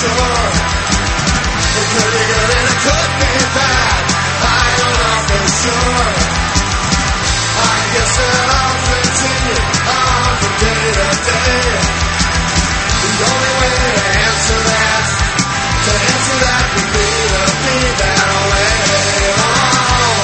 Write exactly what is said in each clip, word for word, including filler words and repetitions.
sure. It could be good and it could be bad. I don't know for sure. I guess it all continues on from day to day. The only way to answer that, to answer that would be to be that way. Oh.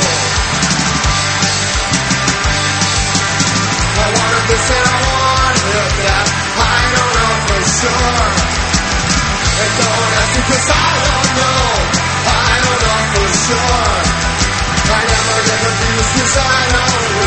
I wanted this and I wanted that. I don't know for sure. And don't ask me 'cause I don't know. I don't know for sure. I never get confused 'cause I know.